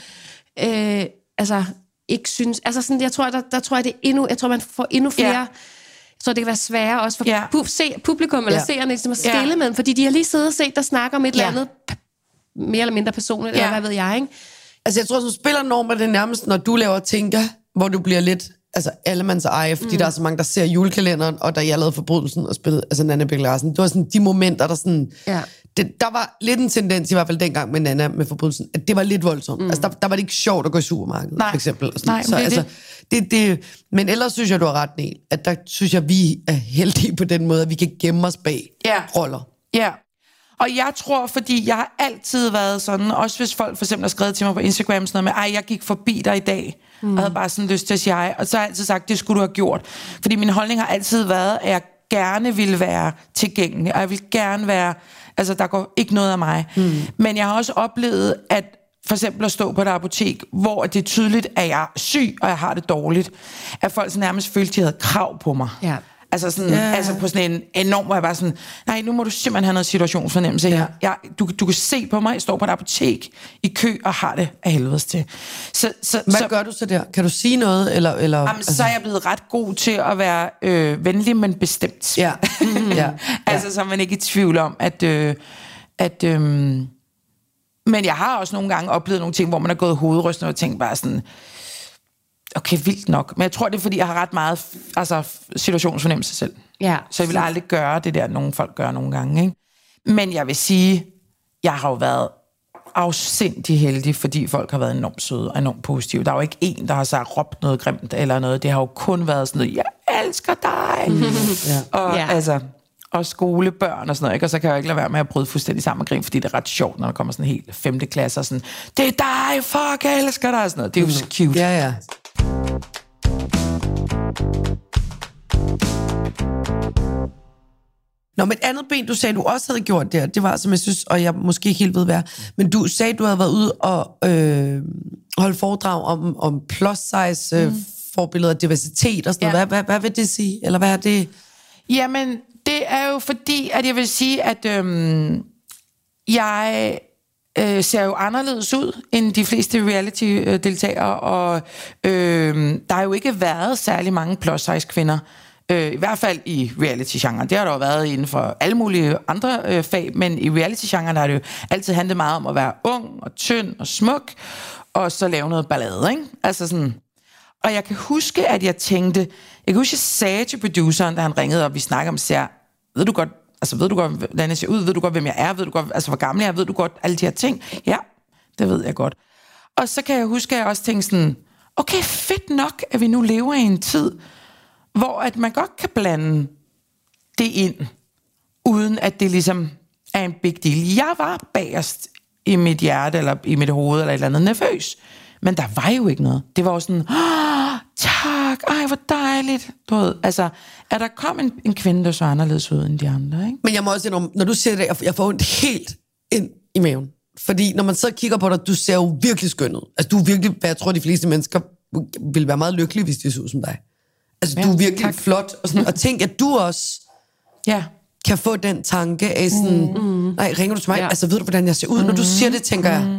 ikke synes... Altså sådan, jeg tror, man får endnu flere... Jeg tror, det kan være sværere også for publikum eller seerne ligesom at skille med dem, fordi de har lige siddet og set der snakker om et eller andet mere eller mindre personligt, eller hvad ved jeg, ikke? Altså, jeg tror, som spiller norm er det nærmest, når du laver Tinka, hvor du bliver lidt... Altså, allemands eje, fordi der er så mange, der ser julekalenderen, og da jeg lavede Forbrydelsen og spillede, altså Nanna Birk Larsen, det var sådan de momenter, der sådan... Ja. Der var lidt en tendens, i hvert fald dengang med Nanna med Forbrydelsen, at det var lidt voldsomt. Altså, der var det ikke sjovt at gå i supermarkedet, for eksempel. Og sådan. Nej, så det. Men ellers synes jeg, du har ret, Niel, at der synes jeg, vi er heldige på den måde, at vi kan gemme os bag roller. Ja. Og jeg tror, fordi jeg har altid været sådan, også hvis folk for eksempel har skrevet til mig på Instagram sådan noget med, jeg gik forbi dig i dag, og havde bare sådan lyst til at sige hej, og så har jeg altid sagt, det skulle du have gjort. Fordi min holdning har altid været, at jeg gerne ville være tilgængelig, og jeg vil gerne være, altså der går ikke noget af mig. Men jeg har også oplevet, at for eksempel at stå på et apotek, hvor det er tydeligt, at jeg er syg, og jeg har det dårligt, at folk så nærmest følte, at de havde krav på mig. Ja. Altså, sådan, altså på sådan en enorm, hvor jeg bare sådan, nej, nu må du simpelthen have noget situationsfornemmelse her. Du kan se på mig, jeg står på et apotek i kø og har det af helvedes til. Hvad gør du så der? Kan du sige noget? Eller, jamen, altså, så er jeg blevet ret god til at være venlig, men bestemt. Ja. Altså, så er man ikke i tvivl om, at men jeg har også nogle gange oplevet nogle ting, hvor man har gået hovedrystende og tænkt bare sådan, okay, vildt nok. Men jeg tror, det er, fordi jeg har ret meget situationsfornemmelse selv. Ja. Så jeg vil aldrig gøre det der, nogle folk gør nogle gange. Ikke? Men jeg vil sige, jeg har jo været afsindig heldig, fordi folk har været enormt søde og enormt positive. Der er jo ikke en, der har så råbt noget grimt eller noget. Det har jo kun været sådan noget, jeg elsker dig! Og skolebørn og sådan noget, ikke? Og så kan jeg jo ikke lade være med at bryde fuldstændig sammen og grine, fordi det er ret sjovt, når der kommer sådan en helt 5. klasse og sådan, det er dig, fuck, jeg elsker dig, og sådan noget. Det er jo så cute. Ja. Nå, men et andet ben, du sagde, du også havde gjort der, det var, som jeg synes, og jeg måske ikke helt ved hvad, men du sagde, du havde været ude og holde foredrag om plus-size forbilleder, diversitet og sådan noget. Hvad vil det sige? Eller hvad er det? Jamen, det er jo fordi, at jeg vil sige, at jeg ser jo anderledes ud end de fleste reality-deltagere, og der har jo ikke været særlig mange plus-size kvinder, i hvert fald i reality-genren. Det har der jo været inden for alle mulige andre fag, men i reality-genren har det jo altid handlet meget om at være ung og tynd og smuk, og så lave noget ballade, ikke? Altså sådan. Og jeg kan huske, at jeg sagde til produceren, da han ringede, og vi snakkede om ved du godt, hvordan jeg ser ud? Ved du godt, hvem jeg er? Ved du godt, altså hvor gammel jeg er? Ved du godt alle de her ting? Ja, det ved jeg godt. Og så kan jeg huske, at jeg også tænkte sådan, okay, fedt nok, at vi nu lever i en tid, hvor at man godt kan blande det ind, uden at det ligesom er en big deal. Jeg var bagerst i mit hjerte, eller i mit hoved, eller et eller andet nervøs. Men der var jo ikke noget. Det var jo sådan, tak, ej, hvor dejligt. Du ved, altså, at der kom en kvinde, der så anderledes ud end de andre, ikke? Men jeg må også sige, når du siger det, jeg får ondt helt ind i maven. Fordi når man så kigger på dig, du ser jo virkelig skøn ud. Altså, du er virkelig, jeg tror, de fleste mennesker vil være meget lykkelige, hvis de så ud som dig. Altså, du er virkelig flot. Og tænk, at du også kan få den tanke af sådan, nej, ringer du til mig? Ja. Altså, ved du, hvordan jeg ser ud? Når du siger det, tænker jeg,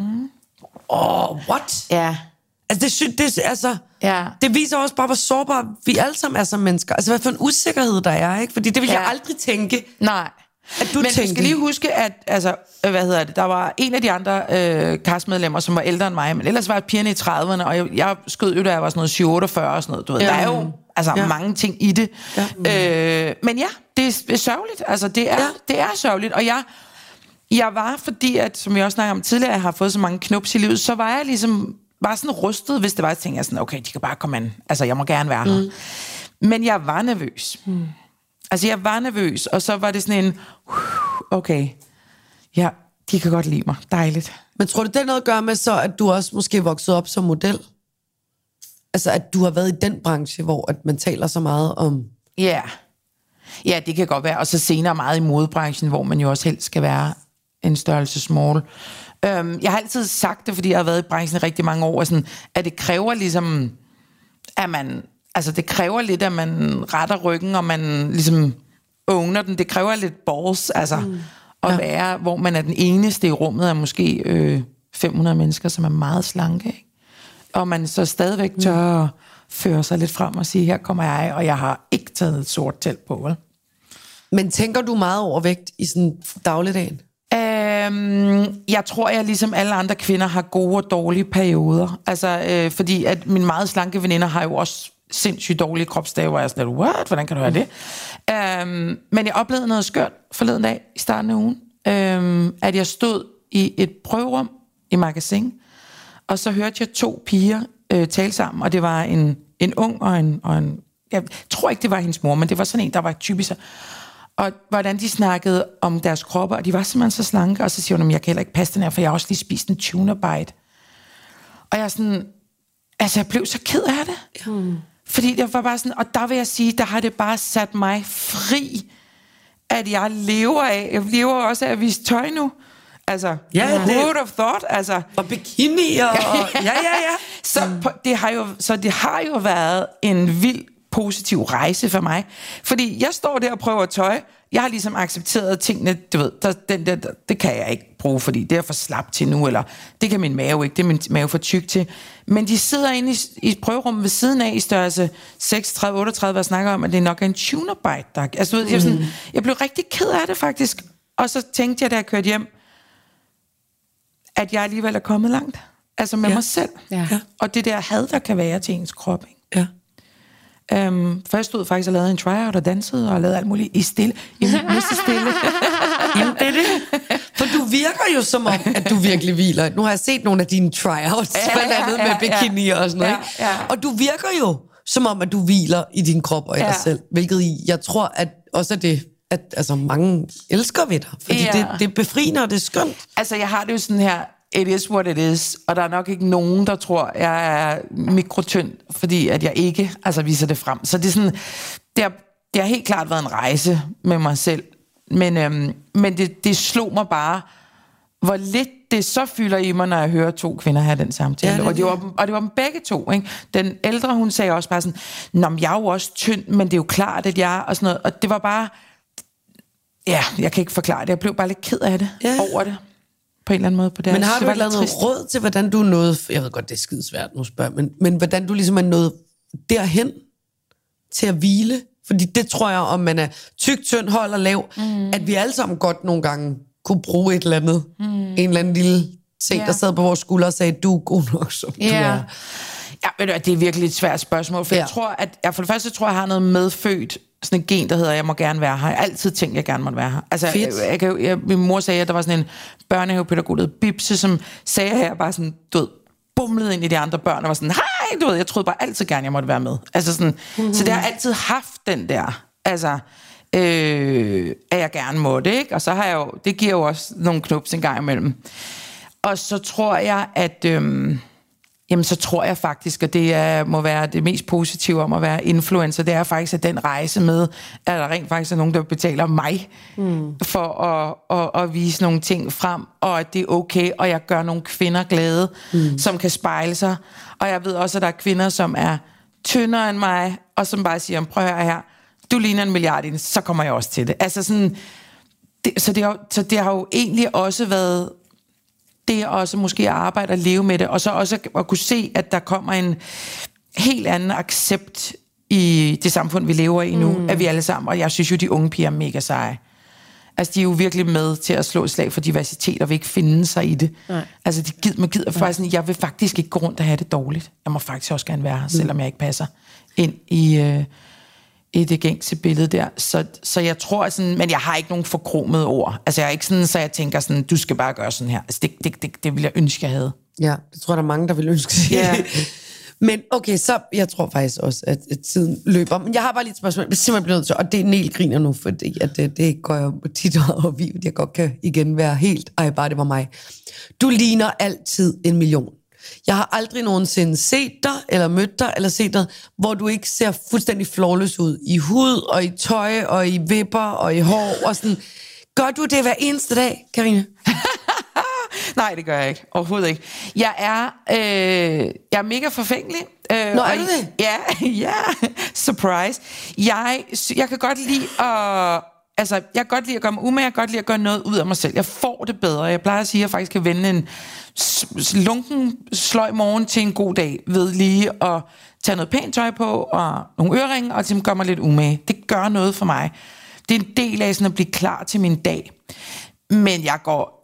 what? Ja. Altså, det viser også bare, hvor sårbare vi alle sammen er som mennesker. Altså, hvad for en usikkerhed der er, ikke? Fordi det vil jeg aldrig tænke. Nej. Men du skal lige huske, at der var en af de andre castmedlemmer, som var ældre end mig, men ellers var jeg pigerne i 30'erne, og jeg skød jo, da jeg var sådan noget 47 og sådan noget. Du ved, der er jo mange ting i det. Ja. Men ja, det er sørgeligt. Altså, det er sørgeligt. Og jeg var, fordi at, som jeg også snakkede om tidligere, jeg har fået så mange knups i livet, så var jeg ligesom bare sådan rustet, hvis det var, jeg tænkte sådan, okay, de kan bare komme an. Altså, jeg må gerne være her. Men jeg var nervøs. Altså, jeg var nervøs, og så var det sådan en, okay, ja, de kan godt lide mig. Dejligt. Men tror du, det er noget at gøre med så, at du også måske voksede op som model? Altså, at du har været i den branche, hvor at man taler så meget om... Ja, det kan godt være. Og så senere meget i modebranchen, hvor man jo også helst skal være en størrelse small. Jeg har altid sagt det, fordi jeg har været i branchen i rigtig mange år, sådan, at det kræver ligesom, at man... Altså, det kræver lidt, at man retter ryggen, og man ligesom owner den. Det kræver lidt balls, altså, at være, hvor man er den eneste i rummet af måske 500 mennesker, som er meget slanke, ikke? Og man så stadigvæk tør at føre sig lidt frem og sige, her kommer jeg, og jeg har ikke taget et sort telt på, vel? Men tænker du meget over vægt i sådan dagligdagen? Jeg tror, jeg ligesom alle andre kvinder har gode og dårlige perioder. Altså, fordi at mine meget slanke veninder har jo også sindssygt dårlige kropsdage, hvor jeg er sådan, what? Hvordan kan du have det? Men jeg oplevede noget skørt forleden dag i starten af ugen, at jeg stod i et prøverum i Magasin, og så hørte jeg 2 piger tale sammen, og det var en ung og en jeg tror ikke, det var hendes mor, men det var sådan en, der var typisk. Og hvordan de snakkede om deres kroppe, og de var simpelthen så slanke, og så siger hun, jeg kan heller ikke passe den her, for jeg har også lige spist en tuna bite. Og jeg sådan, altså jeg blev så ked af det. Fordi det var bare sådan, og der vil jeg sige, der har det bare sat mig fri, at jeg lever også af at vise tøj nu. Altså, would have thought, altså. Og bikini og... ja. Så det har jo været en vild positiv rejse for mig. Fordi jeg står der og prøver tøj. Jeg har ligesom accepteret tingene, du ved, det kan jeg ikke bruge, fordi det er for slap til nu, eller det kan min mave ikke, det er min mave for tyk til. Men de sidder inde i prøverummet ved siden af i størrelse 36-38 og snakker om, at det nok er en tunerbite. Altså, du ved, jeg blev rigtig ked af det faktisk. Og så tænkte jeg, da jeg kørte hjem, at jeg alligevel er kommet langt. Altså med mig selv. Ja. Og det der had, der kan være til ens krop. Ikke? Ja. For jeg stod faktisk og lavede en tryout og dansede og lavede alt muligt i stille. I stille. Jamen, det er det. For du virker jo som om, at du virkelig hviler. Nu har jeg set nogle af dine tryouts, blandt andet med bikini og sådan noget. Ja. Og du virker jo som om, at du hviler i din krop og i dig selv. Hvilket jeg tror, at også er det, at altså, mange elsker ved dig. Fordi det er befriende, og det er skønt. Altså, jeg har det jo sådan her, it is what it is, og der er nok ikke nogen, der tror, jeg er mikrotynd, fordi at jeg ikke viser det frem. Så det er sådan, det har helt klart været en rejse med mig selv, men det slog mig bare, hvor lidt det så fylder i mig, når jeg hører to kvinder have den samtale. Ja, og det var dem begge to. Ikke? Den ældre, hun sagde også bare sådan, nå, jeg er jo også tynd, men det er jo klart, at jeg er, og sådan noget. Og det var bare, ja, jeg kan ikke forklare det. Jeg blev bare lidt ked af det over det. På en eller anden måde. På det. Men har du lavet noget råd til, hvordan du nåede... Jeg ved godt, det er skidesvært nu at spørge, men hvordan du ligesom er nået derhen til at hvile? Fordi det tror jeg, om man er tyk, tynd, høj og lav, at vi alle sammen godt nogle gange kunne bruge et eller andet. En eller anden lille ting, der sad på vores skuldre og sagde, du er god nok, som du er. Ja, det er virkelig et svært spørgsmål, for jeg tror, at for det første tror jeg har noget medfødt sådan en gen, der hedder, jeg må gerne være her. Jeg har altid tænkt, jeg gerne måtte være her. Altså, min mor sagde, at der var sådan en børnehavepædagog, der hed Bibse, som sagde, at jeg bare sådan, du ved, bumlede ind i de andre børn, og var sådan, hej, du ved, jeg troede bare altid gerne, jeg måtte være med. Altså sådan, så det har altid haft den der, altså, at jeg gerne måtte, ikke? Og så har jeg jo, det giver jo også nogle knups en gang imellem. Og så tror jeg, at... Jamen, så tror jeg faktisk, at det må være det mest positive om at være influencer, det er faktisk, at den rejse med, at der rent faktisk er nogen, der betaler mig for at vise nogle ting frem, og at det er okay, og jeg gør nogle kvinder glade, som kan spejle sig. Og jeg ved også, at der er kvinder, som er tyndere end mig, og som bare siger, prøv at høre her, du ligner 1 milliard ind, så kommer jeg også til det. Altså sådan, så det har jo egentlig også været... Det er også måske at arbejde og leve med det, og så også at kunne se, at der kommer en helt anden accept i det samfund, vi lever i nu, at vi alle sammen, og jeg synes jo, de unge piger er mega seje. Altså, de er jo virkelig med til at slå et slag for diversitet, og vil ikke finde sig i det. Nej. Altså, man gider faktisk sådan, jeg vil faktisk ikke gå rundt og have det dårligt. Jeg må faktisk også gerne være her, selvom jeg ikke passer ind i det gængse billede der. Så jeg tror sådan, men jeg har ikke nogen forkromede ord. Altså jeg er ikke sådan, så jeg tænker sådan, du skal bare gøre sådan her. Altså det vil jeg ønske, jeg havde. Ja, det tror jeg, der er mange, der vil ønske sig. Ja. Men okay, så jeg tror faktisk også, at tiden løber. Men jeg har bare lige et spørgsmål, jeg simpelthen bliver nødt til, og det er Niel griner nu, fordi at det går jeg tit og vi, jeg godt kan igen være helt, bare det var mig. Du ligner altid 1 million. Jeg har aldrig nogensinde set dig, eller mødt dig, eller set dig, hvor du ikke ser fuldstændig flawless ud. I hud, og i tøj, og i vipper, og i hår, og sådan. Gør du det hver eneste dag, Karina? Nej, det gør jeg ikke. Overhovedet ikke. Jeg er mega forfængelig. Nå, er du det? Ja. Surprise. Jeg kan godt lide at... Altså, jeg kan godt lide at gøre mig umage, jeg kan godt lide at gøre noget ud af mig selv. Jeg får det bedre. Jeg plejer at sige, at jeg faktisk kan vende en lunken sløj morgen til en god dag, ved lige at tage noget pænt tøj på, og nogle øreringe, og det gør mig lidt umage. Det gør noget for mig. Det er en del af sådan at blive klar til min dag. Men jeg går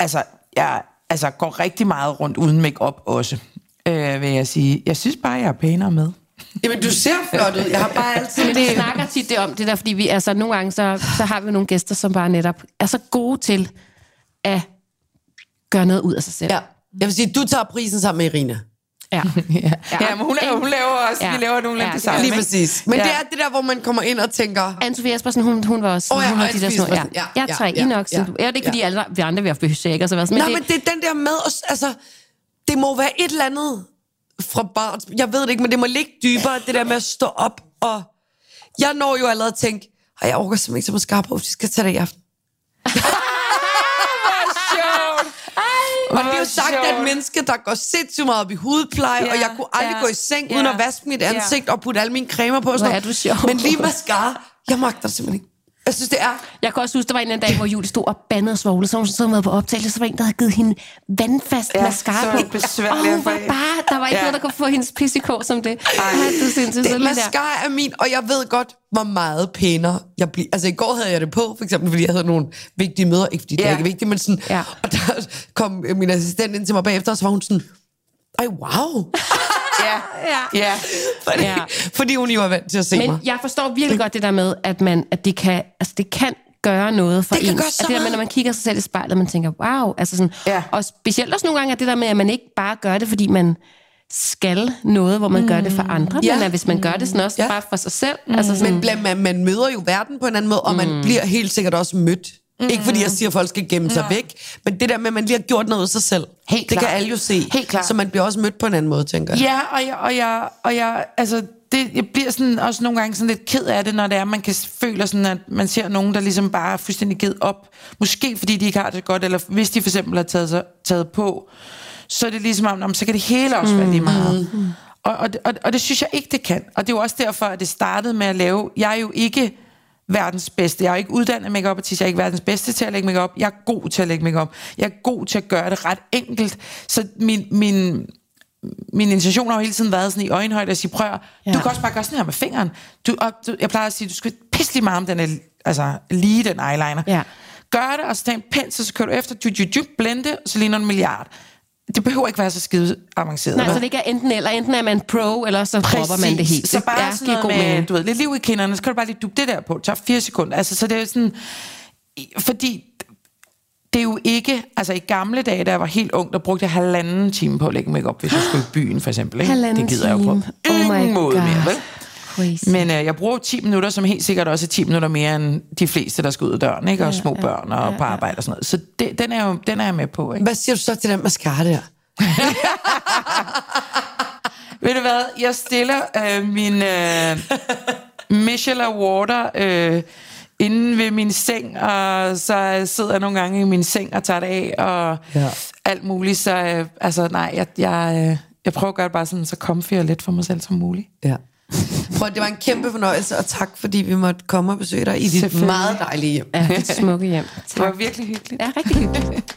går rigtig meget rundt uden make-up også, vil jeg sige. Jeg synes bare, jeg er pænere med. Jamen, du ser flot ud. Jeg har bare altid... Men vi snakker tit om det der, fordi vi, altså, nogle gange, så har vi nogle gæster, som bare netop er så gode til at gøre noget ud af sig selv. Ja. Jeg vil sige, du tager prisen sammen med Irina. Ja, men hun laver også, vi laver nogle lidt det samme. Lige præcis. Men det er det der, hvor man kommer ind og tænker... Anne-Sophie Espersen, hun var også... hun var de der sådan, jeg er 3 Inox. Jeg er det ikke, fordi alle vi andre vil have behøver og så videre. Nej, men det er den der med... Altså, det må være et eller andet fra barn. Jeg ved det ikke, men det må ligge dybere, det der med at stå op og... Jeg når jo allerede at tænke, jeg orker simpelthen ikke så meget skarp på, hvis vi skal tage det i aften. Og det er jo sagt af et menneske, der går sindssygt meget op i hudpleje, og jeg kunne aldrig gå i seng uden at vaske mit ansigt og putte alle mine cremer på. Hvor er du sjov. Men lige mascara, jeg magter det simpelthen ikke. Jeg synes, det er... Jeg kan også huske, der var en anden dag, hvor Julie stod og bandede og svoglede, så hun stod med på optagelse, så var en, der havde givet hende vandfast mascara på. Og hun var bare... Der var ikke noget, der kunne få hendes pissikår som det. Mascara er min, og jeg ved godt, hvor meget pænere jeg bliver. Altså, i går havde jeg det på, for eksempel, fordi jeg havde nogle vigtige møder. Ikke fordi det er ikke vigtigt, men sådan... Ja. Og der kom min assistent ind til mig bagefter, og så var hun sådan... Ej, wow! Fordi hun jo er vant til at se mig. Men jeg forstår virkelig godt det der med, at det kan gøre noget for en. Det der med, når man kigger sig selv i spejlet, man tænker, wow. Altså sådan, og specielt også nogle gange er det der med, at man ikke bare gør det, fordi man skal noget, hvor man gør det for andre, men at hvis man gør det sådan også bare for sig selv. Altså sådan, men man møder jo verden på en anden måde, og man bliver helt sikkert også mødt. Ikke fordi jeg siger, at folk skal gemme sig væk, men det der med, at man lige har gjort noget af sig selv, det kan alle jo se. Så man bliver også mødt på en anden måde, tænker jeg. Ja, og jeg altså, jeg bliver sådan også nogle gange sådan lidt ked af det, når det er, man kan føle sådan, at man ser nogen, der ligesom bare er fuldstændig givet op. Måske fordi de ikke har det godt, eller hvis de for eksempel har taget på, så er det ligesom om, så kan det hele også være lige meget. Og det synes jeg ikke, det kan. Og det er jo også derfor, at det startede med at lave... Jeg er jo ikke verdens bedste. Jeg er ikke uddannet make-up artist. Jeg er ikke verdens bedste til at lægge make-up. Jeg er god til at lægge make-up. Jeg er god til at gøre det ret enkelt. Så min intention har jo hele tiden været sådan i øjenhøjde at sige, prøv du kan også bare gøre sådan her med fingeren. Jeg plejer at sige, du skal pisse meget om den lige den eyeliner. Ja. Gør det, og så tag en pensel, så kører du efter, blende, og så ligner en milliard. Det behøver ikke være så skide avanceret. Nej, så det ikke er enten eller. Enten er man pro, eller så dropper man det helt. Så bare sådan noget med, du ved, lidt liv i kinderne, så kan du bare lige duppe det der på. Det tager 4 sekunder. Altså, så det er sådan... Fordi det er jo ikke... Altså, i gamle dage, da jeg var helt ung, der brugte jeg 1,5 time på at lægge make-up, hvis jeg skulle i byen, for eksempel. Ikke? Det gider jeg jo på ingen måde mere, vel? Crazy. Men jeg bruger 10 minutter, som helt sikkert også er 10 minutter mere end de fleste, der skal ud af døren, ikke? Og små børn og på arbejde og sådan noget. Så den er jeg med på, ikke? Hvad siger du så til den mascara der? Ved du hvad? Jeg stiller min Micellar Water inde ved min seng, og så sidder jeg nogle gange i min seng og tager det af, og alt muligt. Så jeg prøver at gøre det bare sådan, så comfy og let for mig selv som muligt. Ja. Prøv, det var en kæmpe fornøjelse, og tak, fordi vi måtte komme og besøge dig i dit meget dejlige hjem. Ja, dit smukke hjem. Tak. Det var virkelig hyggeligt. Ja, rigtig hyggeligt.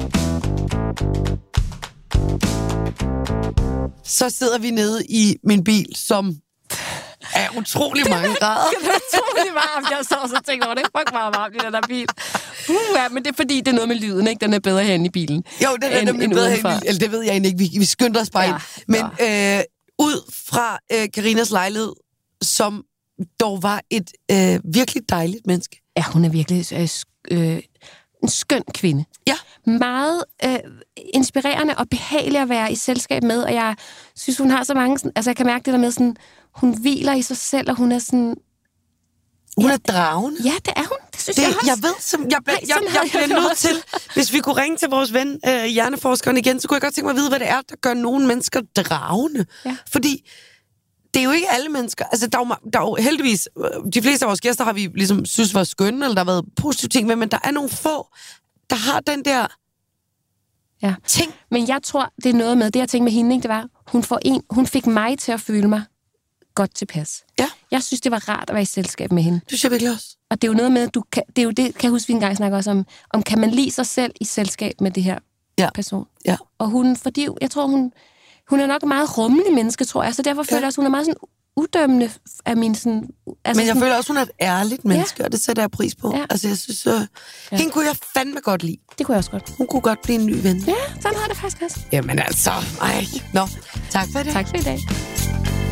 Så sidder vi nede i min bil, som er utrolig mange grader. Det er utrolig varmt. Jeg så tænkte over det. Fuck meget varmt i den der bil. Ja, men det er fordi, det er noget med lyden, ikke? Den er bedre herinde i bilen. Jo, den er nemlig bedre herinde i bilen. Eller det ved jeg egentlig ikke. Vi skyndte os bare ind. Men ud fra Karinas lejlighed, som dog var et virkelig dejligt menneske. Ja, hun er virkelig en skøn kvinde. Ja. Meget inspirerende og behagelig at være i selskab med, og jeg synes, hun har så mange... Altså, jeg kan mærke det der med sådan... Hun hviler i sig selv, og hun er sådan... Hun er dragen. Ja, det er hun. Det synes jeg også. Jeg ved, jeg bliver nødt til, hvis vi kunne ringe til vores ven, hjerneforskeren igen, så kunne jeg godt tænke mig at vide, hvad det er, der gør nogle mennesker dragende. Ja. Fordi det er jo ikke alle mennesker. Altså, der er jo heldigvis... De fleste af vores gæster har vi ligesom synes var skønne, eller der har været positive ting med, men der er nogle få, der har den der ting. Men jeg tror, det er noget med, det jeg tænkte med hende, ikke, det var, hun fik mig til at føle mig godt tilpas. Ja. Jeg synes, det var rart at være i selskab med hende. Det synes jeg virkelig også. Og det er jo noget med, at det er jo det, kan jeg huske, vi engang snakker også om kan man lide sig selv i selskab med det her person. Ja. Og hun, fordi jeg tror, hun er nok et meget rummelig menneske, tror jeg, så derfor føler jeg også, hun er meget sådan udømmende af min sådan... Altså men jeg føler også, hun er et ærligt menneske, og det sætter jeg pris på. Ja. Altså, jeg synes, hende kunne jeg fandme godt lide. Det kunne jeg også godt. Hun kunne godt blive en ny ven. Ja, sådan har det faktisk også. Jamen altså, tak for det. Tak for i dag.